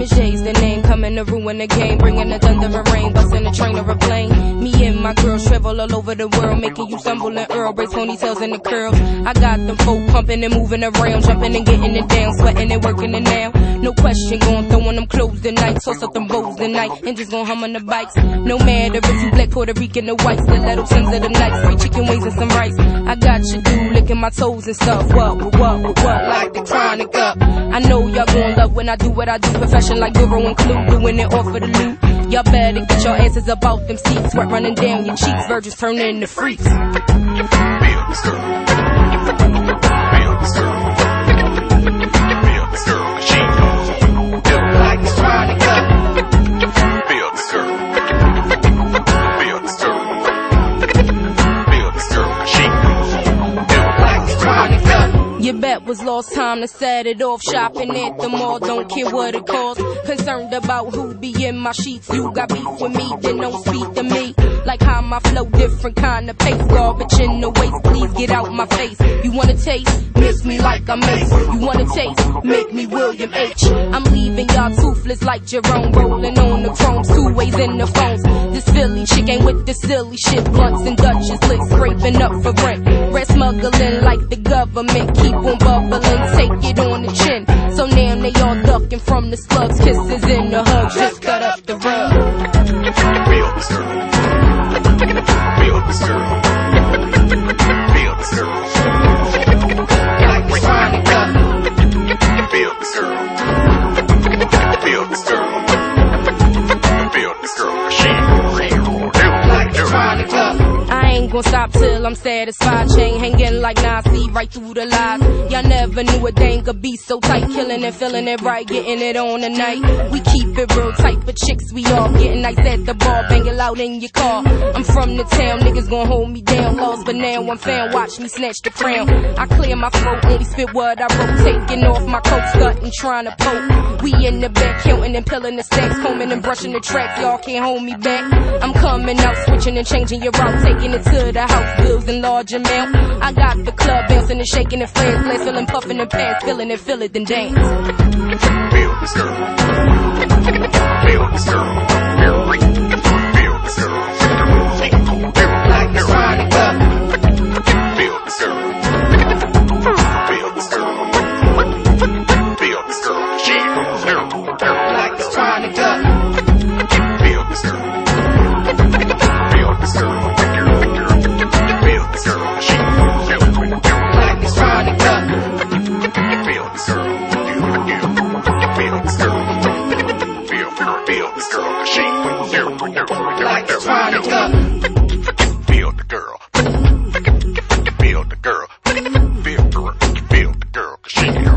is Jay's the name, coming to ruin the game, bringing the thunder and rain, busting a train or a plane. Me and my girls travel all over the world, making you stumble and Earl, braids, ponytails, and the curls. I got them folk pumping and moving around, jumping and getting it down, sweating and working it now. No question, going throwing them clothes tonight, toss up them bows tonight, and just gon' hum on the bikes. No matter if you black, Puerto Rican, or white, stiletto, tons of them nights, 3 chicken wings and some rice. I got you dude licking my toes and stuff. What, like the chronic up. I know y'all gon' love when I do what I do, profession like Duro and Clue, doing it all for the loot. Y'all better get your asses up out them seats, sweat running down your cheeks, virgins turning into freaks. Feel this girl. Feel this girl. Feel this girl. She gon' do like it's chronic up. Feel this girl. Feel this girl. Feel this girl. She gon' do like it's chronic up. Your bet was lost, time to set it off. Shopping at the mall, don't care what it costs. Concerned about who be in my sheets. You got beef with me, then don't speak to me. Like how my flow, different kind of pace. Garbage in the waist, please get out my face. You wanna taste? Miss me like I'm Mace. You wanna taste? Make me William H. I'm leaving y'all toothless like Jerome, rolling on the chromes, 2 ways in the phones. This Philly chick ain't with the silly shit. Blunts and Dutchess licks, scraping up for rent. Red smuggling like the government. Keep on bubbling, take it on the chin. So now they all ducking from the slugs, kisses in the hugs, just cut up the rug. Feel this girl. Feel this girl. Feel this girl. Like it's chronic up. Feel this girl. Feel this girl. Feel this girl. She gon' do like it's chronic up. I ain't gon' stop till I'm satisfied. Chain hanging like Nazi right through the lies. Y'all never knew a dame could be so tight. Killing and feeling it right, getting it on the night. We keep it real tight, but chicks we all getting nice at the bar, banging loud in your car. I'm from the town, niggas gon' hold me down. Lost, but now I'm found. Watch me snatch the crown. I clear my throat, only spit what I wrote. Taking off my coat skirt and trying to poke. We in the back, counting and peeling the stacks, combing and brushing the track. Y'all can't hold me back. I'm coming out, switching and changing your route, taking it to the house, bills in large amount. I got the club bouncing and shaking and flares, glass feeling, puffing and pants, feeling it, feel it, then dance. Feel this girl. Feel this girl. Feel this girl. Like it's chronic up. Feel this girl. Feel this girl. Feel this girl. She gon' do like it's chronic up. Feel this girl. Feel this girl. Feel this girl. She gon' do like it's chronic up. Feel this girl. Feel this girl. Feel this girl. She gon' do like it's chronic up. Feel the girl. Feel the girl. Feel the girl. 'Cause she